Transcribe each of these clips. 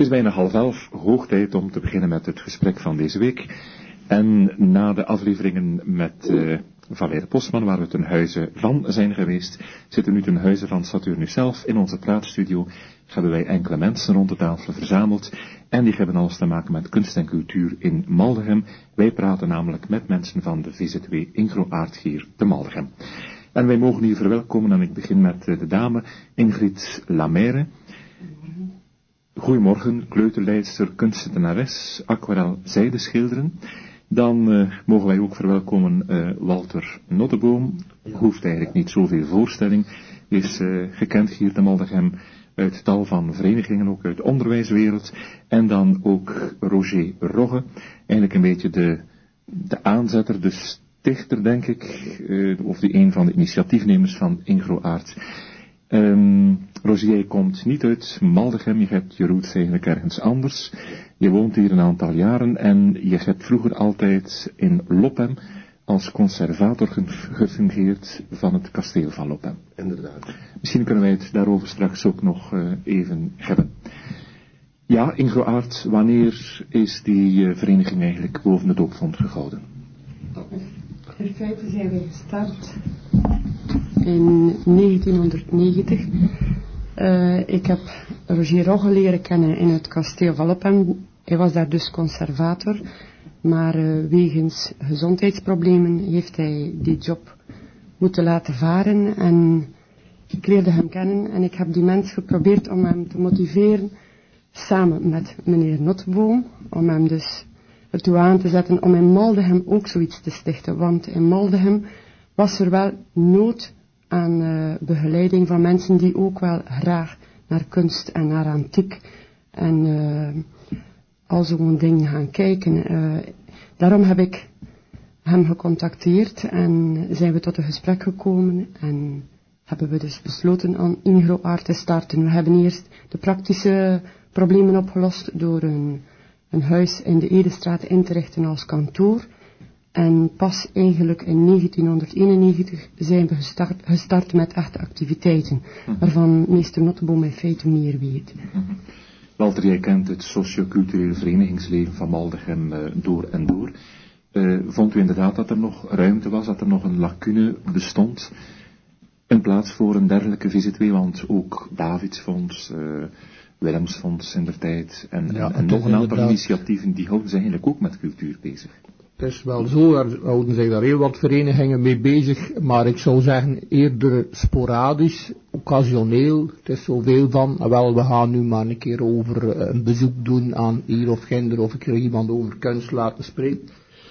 is bijna 10:30, hoog tijd om te beginnen met het gesprek van deze week. En na de afleveringen met Valère Postman, waar we ten huize van zijn geweest, zitten we nu ten huize van Saturnus zelf. In onze praatstudio hebben wij enkele mensen rond de tafel verzameld. En die hebben alles te maken met kunst en cultuur in Maldegem. Wij praten namelijk met mensen van de VZW Ingro Aart hier te Maldegem. En wij mogen hier verwelkomen, en ik begin met de dame Ingrid Lamère. Goedemorgen, kleuterleidster, kunstenares, aquarel zijdeschilderen. Dan mogen wij ook verwelkomen Walter Notteboom. Hoeft eigenlijk niet zoveel voorstelling. Is gekend hier te Maldegem uit tal van verenigingen, ook uit de onderwijswereld. En dan ook Roger Rogge, eigenlijk een beetje de aanzetter, de stichter, denk ik, of die een van de initiatiefnemers van Ingro Aart. Roger, je komt niet uit Maldegem, je hebt je roots eigenlijk ergens anders. Je woont hier een aantal jaren en je hebt vroeger altijd in Loppem als conservator gefungeerd van het kasteel van Loppem. Inderdaad. Misschien kunnen wij het daarover straks ook nog even hebben. Ja, Ingro Aart, wanneer is die vereniging eigenlijk boven de doopvont gehouden? In feite zijn wij gestart in 1990. Ik heb Roger Rogge leren kennen in het kasteel van Loppem. Hij was daar dus conservator, maar wegens gezondheidsproblemen heeft hij die job moeten laten varen. En ik leerde hem kennen en ik heb die mens geprobeerd om hem te motiveren, samen met meneer Notteboom, om hem dus ertoe aan te zetten om in Maldegem ook zoiets te stichten. Want in Maldegem was er wel nood aan begeleiding van mensen die ook wel graag naar kunst en naar antiek en al zo'n dingen gaan kijken. Daarom heb ik hem gecontacteerd en zijn we tot een gesprek gekomen en hebben we dus besloten aan Ingro Aart te starten. We hebben eerst de praktische problemen opgelost door een huis in de Edestraat in te richten als kantoor. En pas eigenlijk in 1991 zijn we gestart met echte activiteiten, waarvan meester Notteboom in feite meer weet. Walter, jij kent het socioculturele verenigingsleven van Maldegem door en door. Vond u inderdaad dat er nog ruimte was, dat er nog een lacune bestond in plaats voor een dergelijke VZW, want ook Davidsfonds, Willemsfonds in der tijd en nog een aantal initiatieven die houden zich eigenlijk ook met cultuur bezig. Het is wel zo, er houden zich daar heel wat verenigingen mee bezig, maar ik zou zeggen eerder sporadisch, occasioneel. Het is zoveel van, wel we gaan nu maar een keer over een bezoek doen aan hier of ginder, of ik iemand over kunst laten spreken.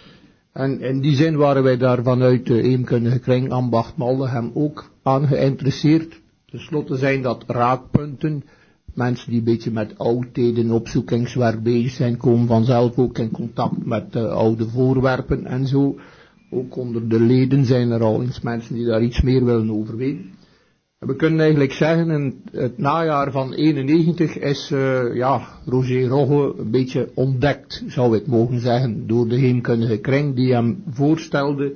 En in die zin waren wij daar vanuit de Eemkundige Kring Ambacht Maldegem ook aan geïnteresseerd. Ten slotte zijn dat raakpunten. Mensen die een beetje met oudheden opzoekingswerk bezig zijn, komen vanzelf ook in contact met oude voorwerpen en zo. Ook onder de leden zijn er al eens mensen die daar iets meer willen over weten. En we kunnen eigenlijk zeggen, in het najaar van 91 is Roger Rogge een beetje ontdekt, zou ik mogen zeggen, door de Heemkundige Kring die hem voorstelde.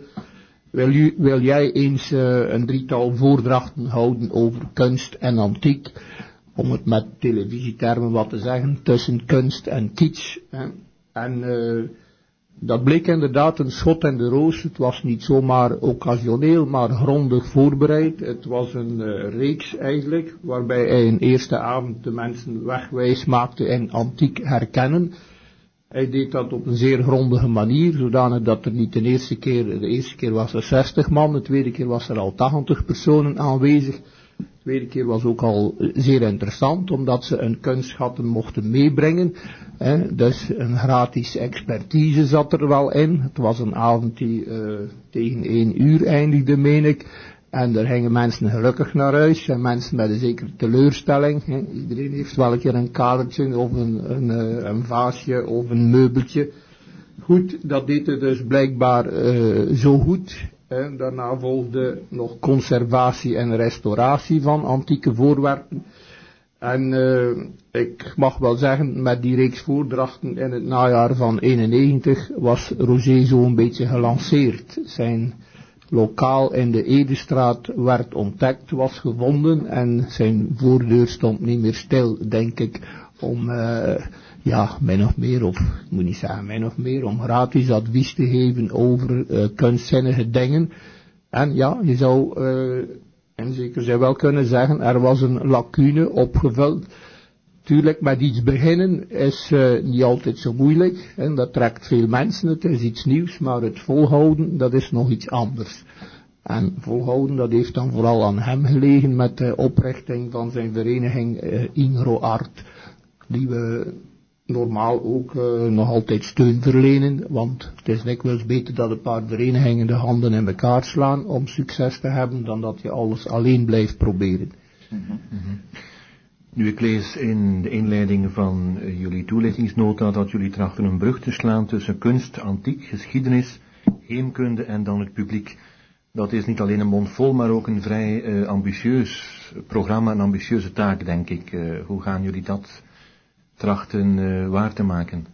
Wil jij eens een drietal voordrachten houden over kunst en antiek? Om het met televisietermen wat te zeggen, tussen kunst en kitsch. En dat bleek inderdaad een schot in de roos. Het was niet zomaar occasioneel, maar grondig voorbereid. Het was een reeks eigenlijk, waarbij hij een eerste avond de mensen wegwijs maakte in antiek herkennen. Hij deed dat op een zeer grondige manier, zodanig dat er niet de eerste keer was er 60 man, de tweede keer was er al 80 personen aanwezig. De tweede keer was ook al zeer interessant, omdat ze een kunstschatten mochten meebrengen. Dus een gratis expertise zat er wel in. Het was een avond die tegen 1 uur eindigde, meen ik. En er gingen mensen gelukkig naar huis, en mensen met een zekere teleurstelling. Iedereen heeft wel een keer een kadertje, of een vaasje, of een meubeltje. Goed, dat deed het dus blijkbaar zo goed. Daarna volgde nog conservatie en restauratie van antieke voorwerpen. En ik mag wel zeggen, met die reeks voordrachten in het najaar van 91 was Roger zo een beetje gelanceerd. Zijn lokaal in de Edestraat werd ontdekt, was gevonden en zijn voordeur stond niet meer stil, denk ik, om min of meer, of ik moet niet zeggen min of meer, om gratis advies te geven over kunstzinnige dingen. En ja, je zou in zekere zin wel kunnen zeggen, er was een lacune opgevuld. Tuurlijk, met iets beginnen is niet altijd zo moeilijk. En dat trekt veel mensen, het is iets nieuws, maar het volhouden, dat is nog iets anders. En volhouden, dat heeft dan vooral aan hem gelegen met de oprichting van zijn vereniging Ingro Art, die we normaal ook nog altijd steun verlenen, want het is dikwijls beter dat een paar verenigingen de handen in elkaar slaan om succes te hebben, dan dat je alles alleen blijft proberen. Nu, ik lees in de inleiding van jullie toelichtingsnota dat jullie trachten een brug te slaan tussen kunst, antiek, geschiedenis, heemkunde en dan het publiek. Dat is niet alleen een mond vol, maar ook een vrij ambitieus programma, een ambitieuze taak, denk ik. Hoe gaan jullie dat trachten waar te maken?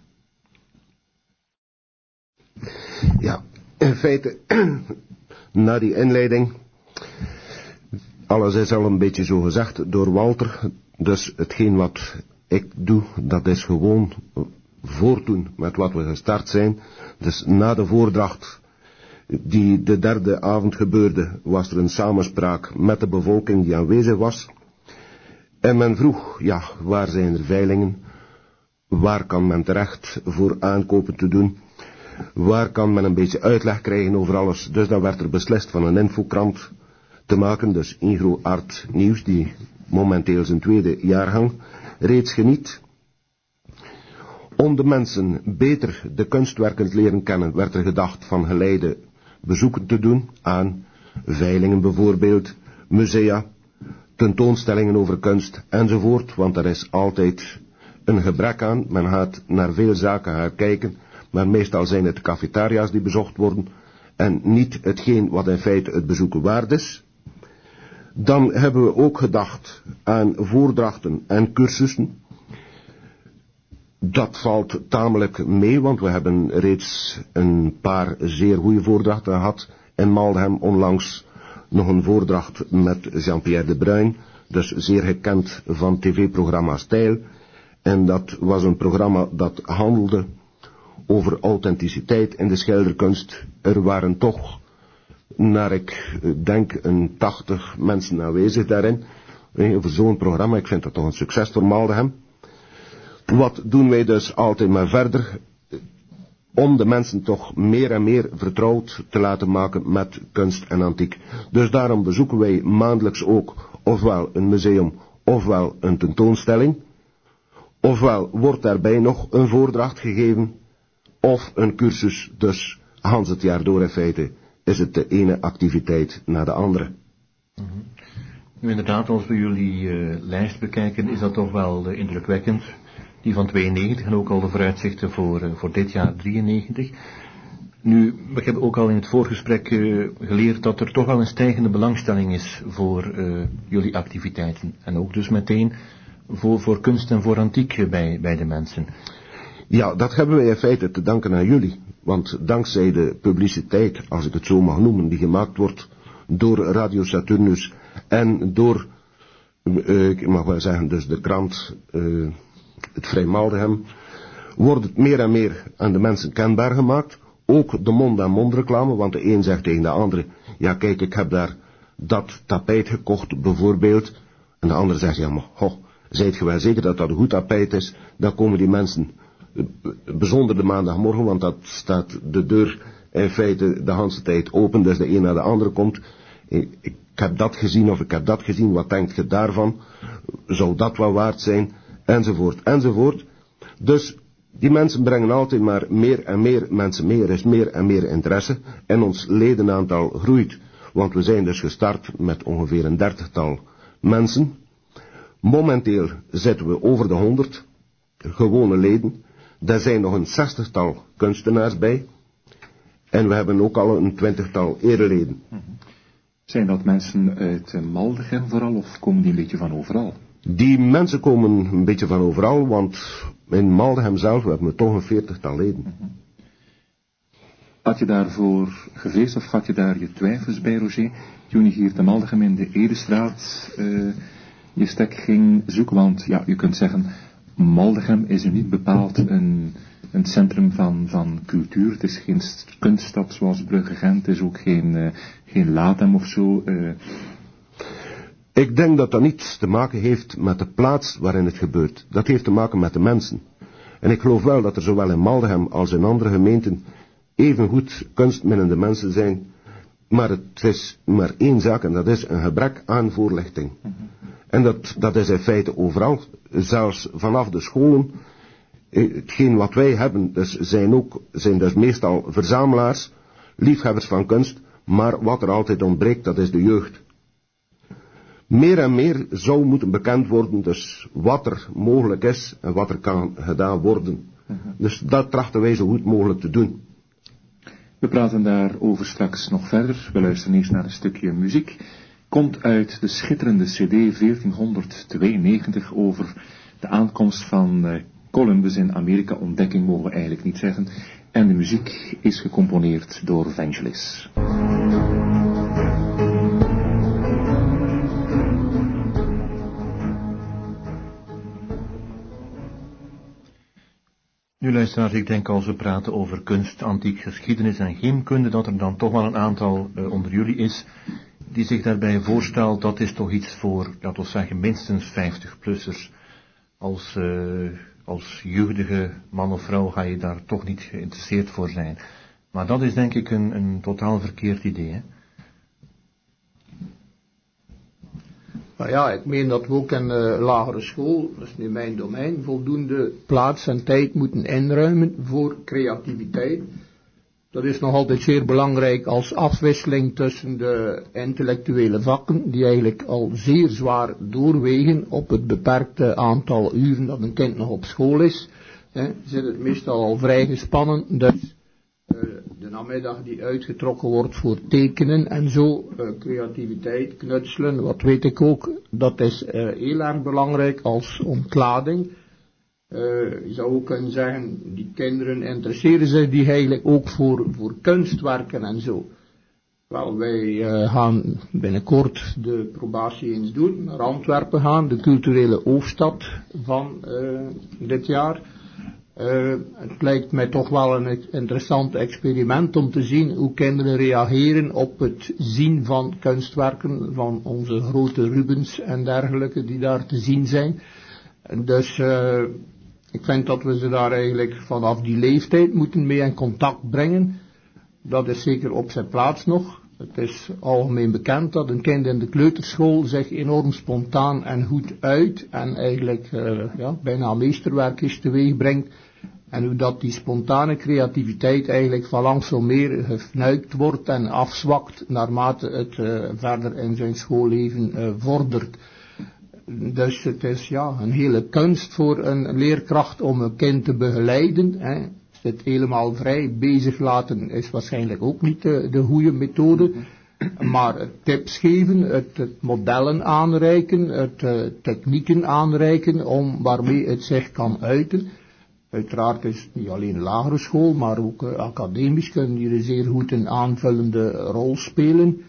Ja, in feite, na die inleiding, alles is al een beetje zo gezegd door Walter, dus hetgeen wat ik doe, dat is gewoon voortdoen met wat we gestart zijn. Dus na de voordracht die de derde avond gebeurde, was er een samenspraak met de bevolking die aanwezig was. En men vroeg, ja, waar zijn er veilingen? Waar kan men terecht voor aankopen te doen? Waar kan men een beetje uitleg krijgen over alles? Dus dan werd er beslist van een infokrant te maken, dus Ingro Art Nieuws, die momenteel zijn tweede jaargang reeds geniet. Om de mensen beter de kunstwerken te leren kennen, werd er gedacht van geleide bezoeken te doen aan veilingen bijvoorbeeld, musea, tentoonstellingen over kunst enzovoort, want er is altijd een gebrek aan. Men gaat naar veel zaken gaan kijken, maar meestal zijn het cafetaria's die bezocht worden en niet hetgeen wat in feite het bezoeken waard is. Dan hebben we ook gedacht aan voordrachten en cursussen. Dat valt tamelijk mee, want we hebben reeds een paar zeer goede voordrachten gehad. In Maldegem onlangs nog een voordracht met Jean-Pierre de Bruin, dus zeer gekend van tv-programma Stijl. En dat was een programma dat handelde over authenticiteit in de schilderkunst. Er waren toch, naar ik denk, een 80 mensen aanwezig daarin. Over zo'n programma, ik vind dat toch een succes voor Maldegem. Wat doen wij dus altijd maar verder, om de mensen toch meer en meer vertrouwd te laten maken met kunst en antiek. Dus daarom bezoeken wij maandelijks ook ofwel een museum, ofwel een tentoonstelling. Ofwel wordt daarbij nog een voordracht gegeven, of een cursus, dus Hans het jaar door in feite is het de ene activiteit na de andere. Nu inderdaad, als we jullie lijst bekijken, is dat toch wel indrukwekkend. Die van 92 en ook al de vooruitzichten voor dit jaar 93. Nu, ik heb ook al in het voorgesprek geleerd dat er toch wel een stijgende belangstelling is voor jullie activiteiten. En ook dus meteen voor kunst en voor antiek bij de mensen. Ja, dat hebben wij in feite te danken aan jullie. Want dankzij de publiciteit, als ik het zo mag noemen, die gemaakt wordt door Radio Saturnus en door, ik mag wel zeggen, dus de krant, het Vrij Maldegem, wordt het meer en meer aan de mensen kenbaar gemaakt. Ook de mond-aan-mond reclame, want de een zegt tegen de andere, ja kijk, ik heb daar dat tapijt gekocht bijvoorbeeld. En de ander zegt, ja maar, zijt ge wel zeker dat dat een goed tapijt is? Dan komen die mensen, bijzonder de maandagmorgen, want dat staat de deur in feite de hele tijd open, dus de een naar de andere komt. Ik heb dat gezien of ik heb dat gezien, wat denkt je daarvan? Zou dat wel waard zijn? Enzovoort, enzovoort. Dus die mensen brengen altijd maar meer en meer mensen mee. Er is meer en meer interesse en ons ledenaantal groeit. Want we zijn dus gestart met ongeveer een 30-tal mensen. Momenteel zitten we over de 100 gewone leden. Daar zijn nog een 60-tal kunstenaars bij. En we hebben ook al een 20-tal ereleden. Zijn dat mensen uit Maldegem vooral of komen die een beetje van overal? Die mensen komen een beetje van overal, want in Maldegem zelf hebben we toch een 40-tal leden. Had je daarvoor gevreesd of had je daar je twijfels bij, Roger, toen je hier te Maldegem in de Edestraat je stek ging zoeken? Want ja, je kunt zeggen, Maldegem is nu niet bepaald een centrum van cultuur. Het is geen kunststad zoals Brugge Gent. Het is ook geen Latem of zo. Ik denk dat dat niets te maken heeft met de plaats waarin het gebeurt. Dat heeft te maken met de mensen. En ik geloof wel dat er zowel in Maldegem als in andere gemeenten evengoed kunstminnende mensen zijn. Maar het is maar één zaak en dat is een gebrek aan voorlichting. En dat is in feite overal, zelfs vanaf de scholen. Hetgeen wat wij hebben zijn dus meestal verzamelaars, liefhebbers van kunst, maar wat er altijd ontbreekt, dat is de jeugd. Meer en meer zou moeten bekend worden, dus wat er mogelijk is en wat er kan gedaan worden. Dus dat trachten wij zo goed mogelijk te doen. We praten daarover straks nog verder. We luisteren eerst naar een stukje muziek. Komt uit de schitterende CD 1492 over de aankomst van Columbus in Amerika. Ontdekking mogen we eigenlijk niet zeggen. En de muziek is gecomponeerd door Vangelis. Nu luisteraars, ik denk als we praten over kunst, antiek geschiedenis en geneeskunde, dat er dan toch wel een aantal onder jullie is die zich daarbij voorstelt, dat is toch iets voor, laten we zeggen, minstens 50-plussers. Als jeugdige man of vrouw ga je daar toch niet geïnteresseerd voor zijn. Maar dat is denk ik een totaal verkeerd idee, hè? Maar ja, ik meen dat we ook in de lagere school, dat is nu mijn domein, voldoende plaats en tijd moeten inruimen voor creativiteit. Dat is nog altijd zeer belangrijk als afwisseling tussen de intellectuele vakken, die eigenlijk al zeer zwaar doorwegen op het beperkte aantal uren dat een kind nog op school is. Zit het meestal al vrij gespannen, dus de namiddag die uitgetrokken wordt voor tekenen en zo, creativiteit, knutselen, wat weet ik ook, dat is heel erg belangrijk als ontlading. Je zou ook kunnen zeggen, die kinderen interesseren zich die eigenlijk ook voor kunstwerken en zo. Wel, wij gaan binnenkort de probatie eens doen, naar Antwerpen gaan, de culturele hoofdstad van dit jaar. Het lijkt mij toch wel een interessant experiment om te zien hoe kinderen reageren op het zien van kunstwerken van onze grote Rubens en dergelijke die daar te zien zijn. Dus ik vind dat we ze daar eigenlijk vanaf die leeftijd moeten mee in contact brengen. Dat is zeker op zijn plaats nog. Het is algemeen bekend dat een kind in de kleuterschool zich enorm spontaan en goed uit en eigenlijk bijna meesterwerkjes teweeg brengt. En hoe dat die spontane creativiteit eigenlijk van langs zo meer gefnuikt wordt en afzwakt naarmate het verder in zijn schoolleven vordert. Dus het is een hele kunst voor een leerkracht om een kind te begeleiden. Het helemaal vrij bezig laten is waarschijnlijk ook niet de goede methode. Maar tips geven, het modellen aanreiken, het technieken aanreiken waarmee het zich kan uiten. Uiteraard is het niet alleen lagere school, maar ook academisch kunnen die zeer goed een aanvullende rol spelen.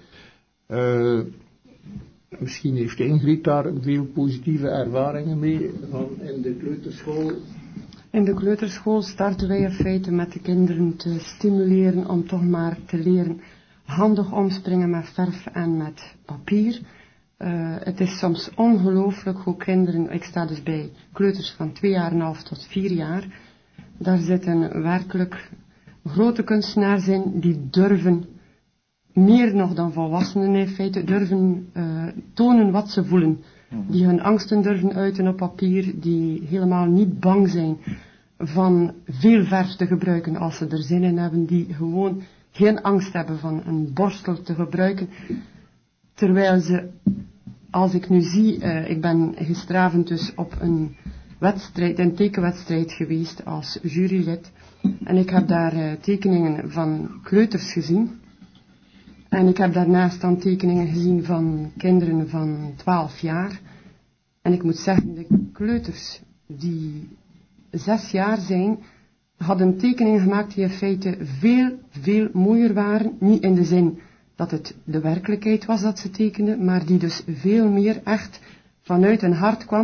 Misschien heeft Ingrid daar veel positieve ervaringen mee in de kleuterschool. In de kleuterschool starten wij in feite met de kinderen te stimuleren om toch maar te leren handig omspringen met verf en met papier. Het is soms ongelooflijk hoe kinderen, ik sta dus bij kleuters van 2,5 jaar tot 4 jaar, daar zitten werkelijk grote kunstenaars in die durven, meer nog dan volwassenen in feite, durven tonen wat ze voelen. Die hun angsten durven uiten op papier, die helemaal niet bang zijn van veel verf te gebruiken als ze er zin in hebben, die gewoon geen angst hebben van een borstel te gebruiken, terwijl ze, als ik nu zie, ik ben gisteravond dus op een tekenwedstrijd geweest als jurylid, en ik heb daar tekeningen van kleuters gezien, en ik heb daarnaast dan tekeningen gezien van kinderen van 12 jaar, en ik moet zeggen, de kleuters die 6 jaar zijn, hadden tekeningen gemaakt die in feite veel mooier waren, niet in de zin dat het de werkelijkheid was dat ze tekenden, maar die dus veel meer echt vanuit hun hart kwam,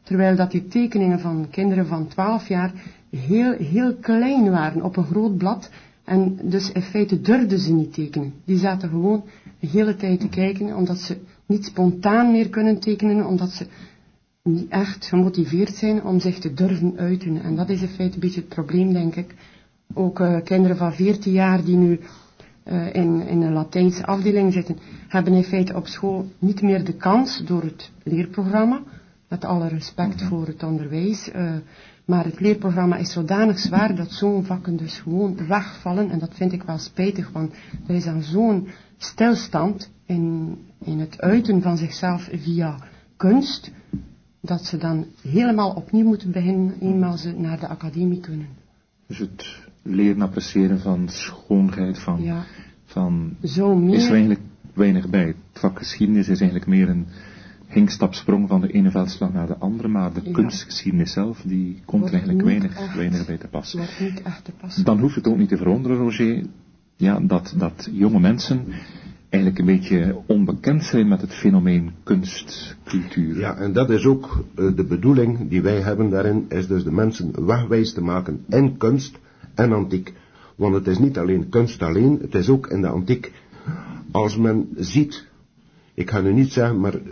terwijl dat die tekeningen van kinderen van 12 jaar heel klein waren op een groot blad. En dus in feite durfden ze niet tekenen. Die zaten gewoon de hele tijd te kijken, omdat ze niet spontaan meer kunnen tekenen, omdat ze niet echt gemotiveerd zijn om zich te durven uiten. En dat is in feite een beetje het probleem, denk ik. Ook kinderen van 14 jaar die nu in een Latijnse afdeling zitten, hebben in feite op school niet meer de kans door het leerprogramma, met alle respect voor het onderwijs, maar het leerprogramma is zodanig zwaar dat zo'n vakken dus gewoon wegvallen, en dat vind ik wel spijtig, want er is dan zo'n stilstand in het uiten van zichzelf via kunst, dat ze dan helemaal opnieuw moeten beginnen, eenmaal ze naar de academie kunnen. Dus het leren appreciëren van schoonheid, van zo meer, is er eigenlijk weinig bij. Het vak geschiedenis is eigenlijk meer een hinkstapsprong van de ene veldslag naar de andere, maar de kunstgeschiedenis zelf, die komt er eigenlijk weinig bij te pas. Wordt niet echt te pas. Dan hoeft het ook niet te verwonderen, Roger, dat jonge mensen eigenlijk een beetje onbekend zijn met het fenomeen kunst, cultuur. Ja, en dat is ook de bedoeling die wij hebben daarin, is dus de mensen wegwijs te maken in kunst en antiek. Want het is niet alleen kunst alleen, het is ook in de antiek. Als men ziet, ik ga nu niet zeggen, maar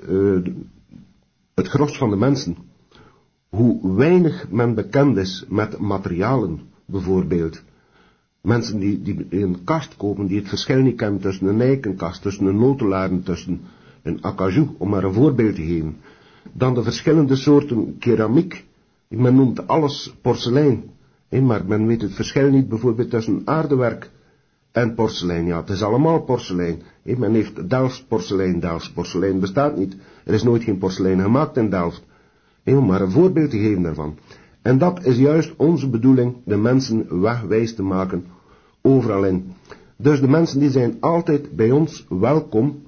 het gros van de mensen, hoe weinig men bekend is met materialen, bijvoorbeeld. Mensen die een kast kopen, die het verschil niet kennen tussen een eikenkast, tussen een notelaar, tussen een acajou, om maar een voorbeeld te geven. Dan de verschillende soorten keramiek. Men noemt alles porselein. Maar men weet het verschil niet bijvoorbeeld tussen aardewerk en porselein. Ja, het is allemaal porselein. Men heeft Delfts porselein. Delfts porselein bestaat niet. Er is nooit geen porselein gemaakt in Delft. Om maar een voorbeeld te geven daarvan. En dat is juist onze bedoeling, de mensen wegwijs te maken, overal in. Dus de mensen die zijn altijd bij ons welkom.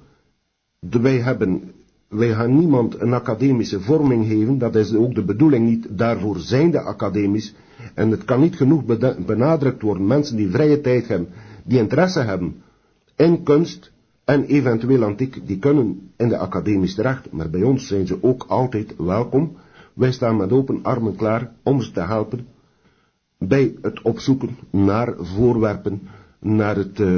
Wij gaan niemand een academische vorming geven, dat is ook de bedoeling niet, daarvoor zijn de academisch. En het kan niet genoeg benadrukt worden, mensen die vrije tijd hebben, die interesse hebben in kunst en eventueel antiek, die kunnen in de academies terecht, maar bij ons zijn ze ook altijd welkom. Wij staan met open armen klaar om ze te helpen bij het opzoeken naar voorwerpen, naar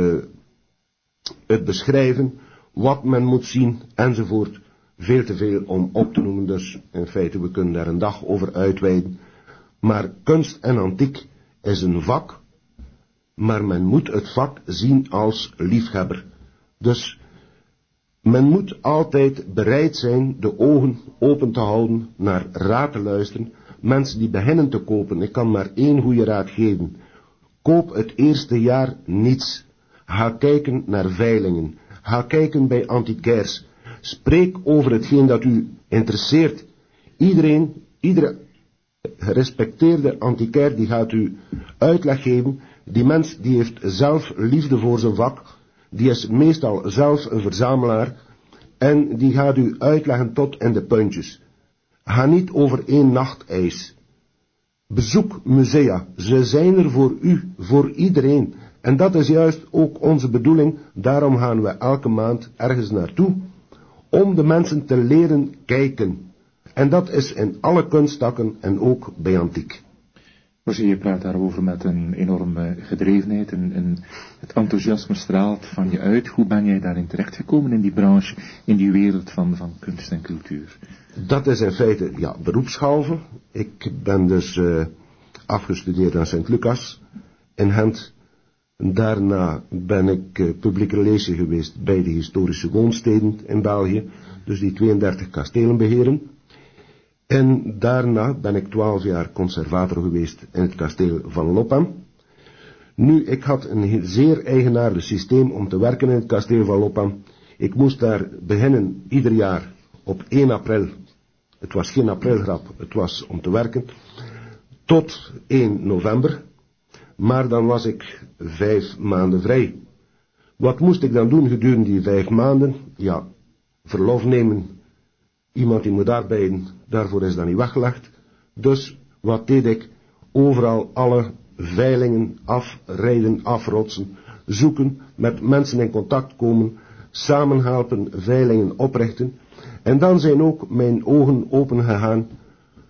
het beschrijven, wat men moet zien enzovoort. Veel te veel om op te noemen, dus in feite we kunnen daar een dag over uitweiden. Maar kunst en antiek is een vak, maar men moet het vak zien als liefhebber. Dus men moet altijd bereid zijn de ogen open te houden, naar raad te luisteren. Mensen die beginnen te kopen, ik kan maar één goede raad geven. Koop het eerste jaar niets. Ga kijken naar veilingen. Ga kijken bij antiquairs. Spreek over hetgeen dat u interesseert. Iedere gerespecteerde antiquair die gaat u uitleg geven. Die mens die heeft zelf liefde voor zijn vak. Die is meestal zelf een verzamelaar. En die gaat u uitleggen tot in de puntjes. Ga niet over één nacht ijs. Bezoek musea. Ze zijn er voor u, voor iedereen. En dat is juist ook onze bedoeling. Daarom gaan we elke maand ergens naartoe. Om de mensen te leren kijken. En dat is in alle kunsttakken en ook bij antiek. Roger, je praat daarover met een enorme gedrevenheid en het enthousiasme straalt van je uit. Hoe ben jij daarin terechtgekomen in die branche, in die wereld van kunst en cultuur? Dat is in feite, beroepshalve. Ik ben dus afgestudeerd aan Sint-Lucas in Gent. Daarna ben ik publiek relatie geweest bij de historische woonsteden in België. Dus die 32 kastelen beheren. En daarna ben ik 12 jaar conservator geweest in het kasteel van Loppem. Nu, ik had een zeer eigenaardig systeem om te werken in het kasteel van Loppem. Ik moest daar beginnen ieder jaar op 1 april. Het was geen aprilgrap, het was om te werken. Tot 1 november. Maar dan was ik 5 maanden vrij. Wat moest ik dan doen gedurende die 5 maanden? Ja, verlof nemen. Iemand die moet arbeiden, daarvoor is dat niet weggelegd. Dus wat deed ik? Overal alle veilingen afrijden, afrotsen, zoeken, met mensen in contact komen, samen helpen, veilingen oprichten. En dan zijn ook mijn ogen open gegaan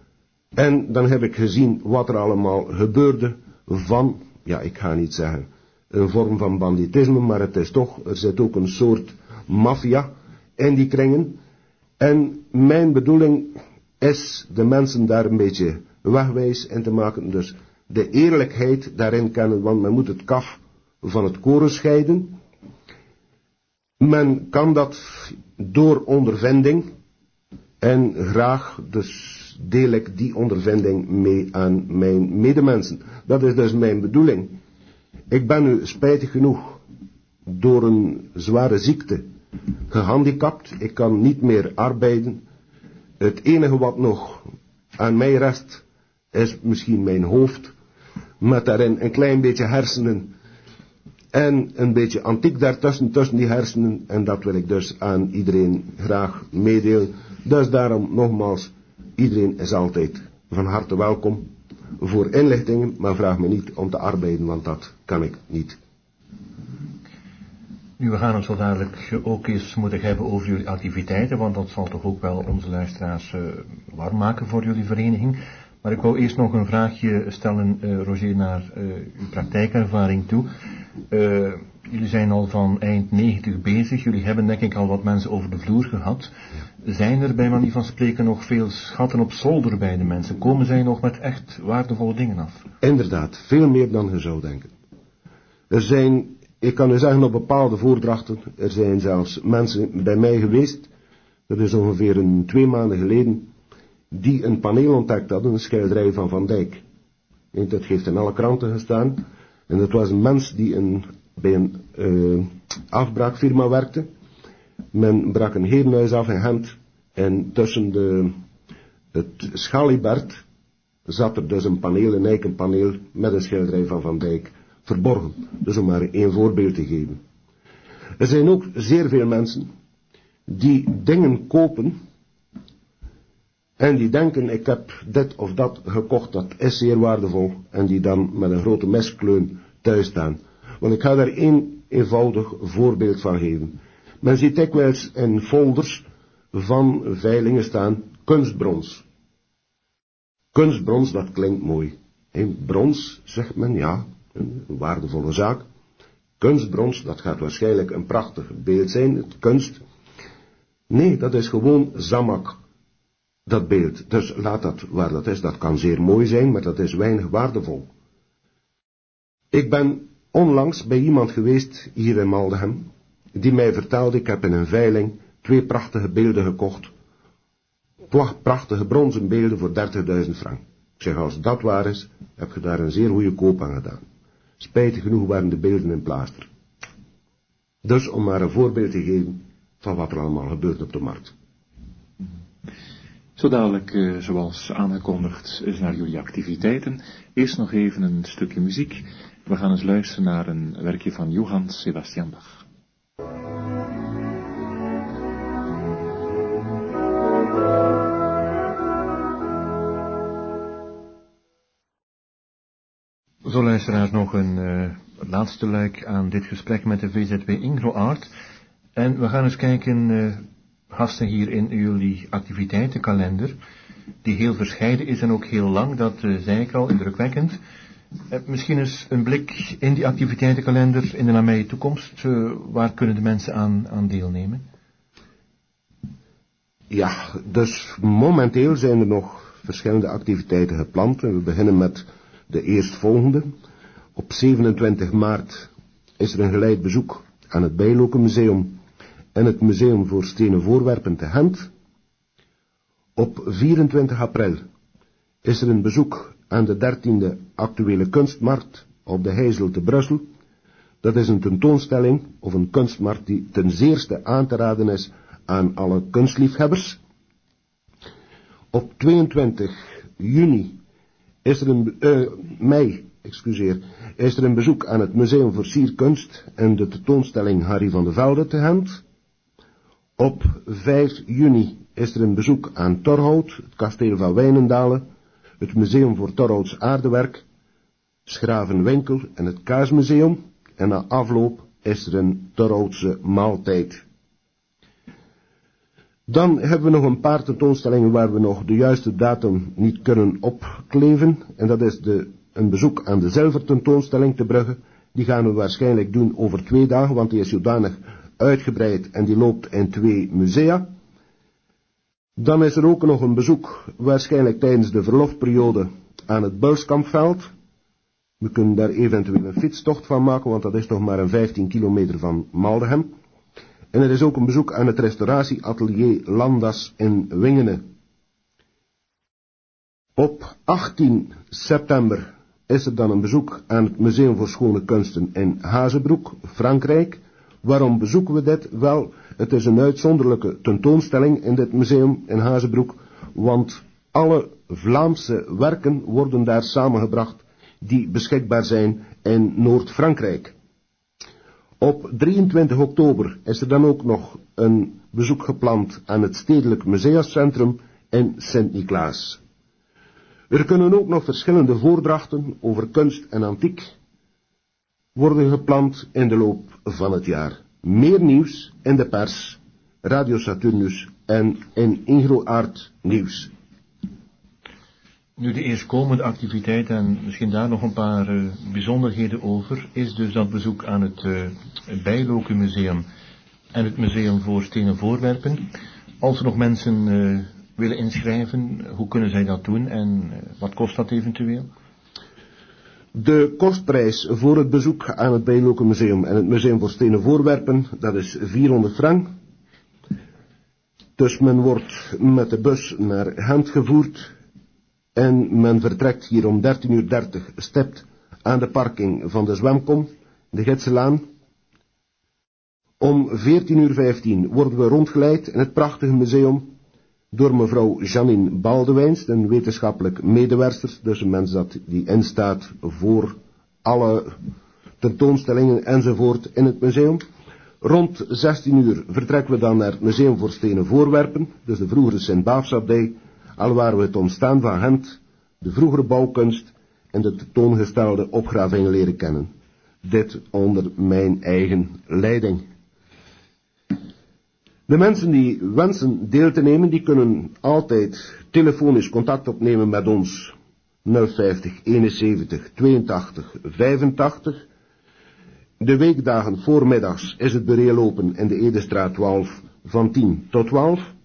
En dan heb ik gezien wat er allemaal gebeurde van, ja, ik ga niet zeggen een vorm van banditisme, maar het is toch, er zit ook een soort maffia in die kringen. En mijn bedoeling is de mensen daar een beetje wegwijs in te maken, dus de eerlijkheid daarin kennen, want men moet het kaf van het koren scheiden. Men kan dat door ondervinding en graag dus deel ik die ondervinding mee aan mijn medemensen. Dat is dus mijn bedoeling. Ik ben nu spijtig genoeg door een zware ziekte gehandicapt. Ik kan niet meer arbeiden. Het enige wat nog aan mij rest is misschien mijn hoofd, met daarin een klein beetje hersenen en een beetje antiek daartussen, tussen die hersenen, en dat wil ik dus aan iedereen graag meedelen. Dus daarom nogmaals, iedereen is altijd van harte welkom voor inlichtingen, maar vraag me niet om te arbeiden, want dat kan ik niet. Nu, we gaan het zo dadelijk ook eens moeten hebben over jullie activiteiten, want dat zal toch ook wel onze luisteraars warm maken voor jullie vereniging. Maar ik wou eerst nog een vraagje stellen, Roger, naar uw praktijkervaring toe. Jullie zijn al van eind 90 bezig, jullie hebben denk ik al wat mensen over de vloer gehad. Zijn er bij manier van spreken nog veel schatten op zolder bij de mensen? Komen zij nog met echt waardevolle dingen af? Inderdaad, veel meer dan je zou denken. Er zijn, ik kan u zeggen op bepaalde voordrachten, er zijn zelfs mensen bij mij geweest, dat is ongeveer 2 maanden geleden, die een paneel ontdekt hadden, een schilderij van Van Dijk. En dat heeft in alle kranten gestaan. En dat was een mens die bij een afbraakfirma werkte. Men brak een herenhuis af in Gent. En tussen het schalibert zat er dus een paneel, een eikenpaneel, met een schilderij van Van Dijk verborgen. Dus om maar 1 voorbeeld te geven. Er zijn ook zeer veel mensen die dingen kopen en die denken, ik heb dit of dat gekocht, dat is zeer waardevol, en die dan met een grote meskleun thuis staan. Want ik ga daar 1 eenvoudig voorbeeld van geven. Men ziet dikwijls in folders van veilingen staan kunstbrons. Kunstbrons, dat klinkt mooi. Brons, zegt men, ja, een waardevolle zaak. Kunstbrons, dat gaat waarschijnlijk een prachtig beeld zijn, het kunst. Nee, dat is gewoon zamak. Dat beeld, dus laat dat waar dat is, dat kan zeer mooi zijn, maar dat is weinig waardevol. Ik ben onlangs bij iemand geweest, hier in Maldegem, die mij vertelde, ik heb in een veiling 2 prachtige beelden gekocht. Prachtige bronzen beelden voor 30.000 frank. Ik zeg, als dat waar is, heb je daar een zeer goede koop aan gedaan. Spijtig genoeg waren de beelden in plaaster. Dus om maar een voorbeeld te geven van wat er allemaal gebeurt op de markt. Zo dadelijk, zoals aangekondigd, is naar jullie activiteiten. Eerst nog even een stukje muziek. We gaan eens luisteren naar een werkje van Johann Sebastian Bach. Zo, luisteraars, nog een laatste luik aan dit gesprek met de VZW Ingroart. En we gaan eens kijken, gasten, hier in jullie activiteitenkalender, die heel verscheiden is en ook heel lang, dat zei ik al, indrukwekkend. Misschien eens een blik in die activiteitenkalender in de nabije toekomst. Waar kunnen de mensen aan deelnemen? Ja, dus momenteel zijn er nog verschillende activiteiten gepland. En we beginnen met de eerstvolgende. Op 27 maart is er een geleid bezoek aan het Bijloken Museum en het Museum voor Stenen Voorwerpen te Gent. Op 24 april is er een bezoek aan de 13e actuele kunstmarkt op de Heizel te Brussel. Dat is een tentoonstelling of een kunstmarkt die ten zeerste aan te raden is aan alle kunstliefhebbers. Op 22 juni is er is er een bezoek aan het Museum voor Sierkunst en de tentoonstelling Harry van de Velde te Gent. Op 5 juni is er een bezoek aan Torhout, het kasteel van Wijnendale, het Museum voor Torhouts Aardewerk, Schravenwinkel en het Kaasmuseum. En na afloop is er een Torhoutse maaltijd. Dan hebben we nog een paar tentoonstellingen waar we nog de juiste datum niet kunnen opkleven. En dat is een bezoek aan de zilvertentoonstelling te Brugge. Die gaan we waarschijnlijk doen over 2 dagen, want die is zodanig uitgebreid en die loopt in 2 musea. Dan is er ook nog een bezoek, waarschijnlijk tijdens de verlofperiode, aan het Bulskampveld. We kunnen daar eventueel een fietstocht van maken, want dat is toch maar een 15 kilometer van Maldegem. En er is ook een bezoek aan het restauratieatelier Landas in Wingenen. Op 18 september is er dan een bezoek aan het Museum voor Schone Kunsten in Hazebroek, Frankrijk. Waarom bezoeken we dit? Wel, het is een uitzonderlijke tentoonstelling in dit museum in Hazebroek, want alle Vlaamse werken worden daar samengebracht die beschikbaar zijn in Noord-Frankrijk. Op 23 oktober is er dan ook nog een bezoek gepland aan het Stedelijk Museumcentrum in Sint-Niklaas. Er kunnen ook nog verschillende voordrachten over kunst en antiek worden gepland in de loop van het jaar. Meer nieuws in de pers, Radio Saturnus en in IngroArt Nieuws. Nu de eerstkomende activiteit, en misschien daar nog een paar bijzonderheden over, is dus dat bezoek aan het Bijloken Museum en het Museum voor Stenen Voorwerpen. Als er nog mensen willen inschrijven, hoe kunnen zij dat doen en wat kost dat eventueel? De kostprijs voor het bezoek aan het Bijloken Museum en het Museum voor Stenen Voorwerpen, dat is 400 frank. Dus men wordt met de bus naar Gent gevoerd en men vertrekt hier om 13:30 stipt aan de parking van de zwemkom, de Gidselaan. Om 14:15 worden we rondgeleid in het prachtige museum door mevrouw Janine Baldewijns, een wetenschappelijk medewerster, dus een mens die instaat voor alle tentoonstellingen enzovoort in het museum. Rond 16:00 vertrekken we dan naar het Museum voor Stenen Voorwerpen, dus de vroegere Sint-Baafsabdij, alwaar we het ontstaan van Gent, de vroegere bouwkunst en de tentoongestelde opgravingen leren kennen. Dit onder mijn eigen leiding. De mensen die wensen deel te nemen, die kunnen altijd telefonisch contact opnemen met ons 050 71 82 85. De weekdagen voormiddags is het bureau open in de Edestraat 12 van 10 tot 12.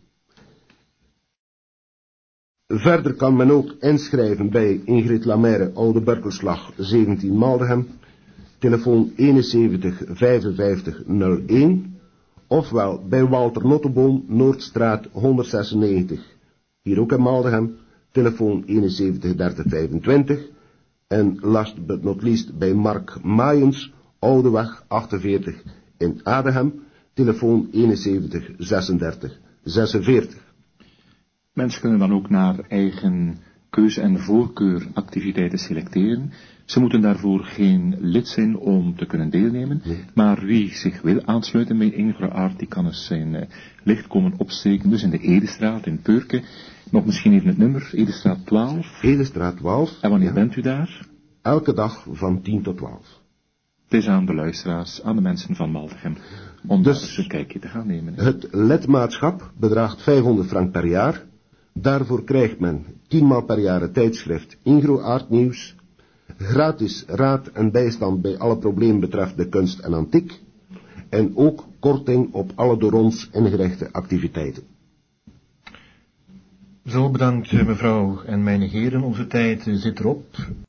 Verder kan men ook inschrijven bij Ingrid Lamaire, Oude Berkelslag 17 Maldegem, telefoon 71 55 01, ofwel bij Walter Notteboom, Noordstraat 196, hier ook in Maldegem, telefoon 71 30 25, en last but not least bij Mark Maaiens, Oudeweg 48 in Adegem, telefoon 71 36 46. Mensen kunnen dan ook naar eigen keuze en voorkeur activiteiten selecteren. Ze moeten daarvoor geen lid zijn om te kunnen deelnemen. Nee. Maar wie zich wil aansluiten bij IngroArt, die kan eens zijn licht komen opsteken. Dus in de Edestraat in Peurke. Nog misschien even het nummer, Edestraat 12. Edestraat 12. En wanneer bent u daar? Elke dag van 10 tot 12. Het is aan de luisteraars, aan de mensen van Maldegem, om dus daar eens een kijkje te gaan nemen. Het lidmaatschap bedraagt 500 frank per jaar. Daarvoor krijgt men 10 maal per jaar het tijdschrift IngroArt Nieuws, gratis raad en bijstand bij alle problemen betreffende kunst en antiek, en ook korting op alle door ons ingerichte activiteiten. Zo, bedankt mevrouw en mijn heren, onze tijd zit erop.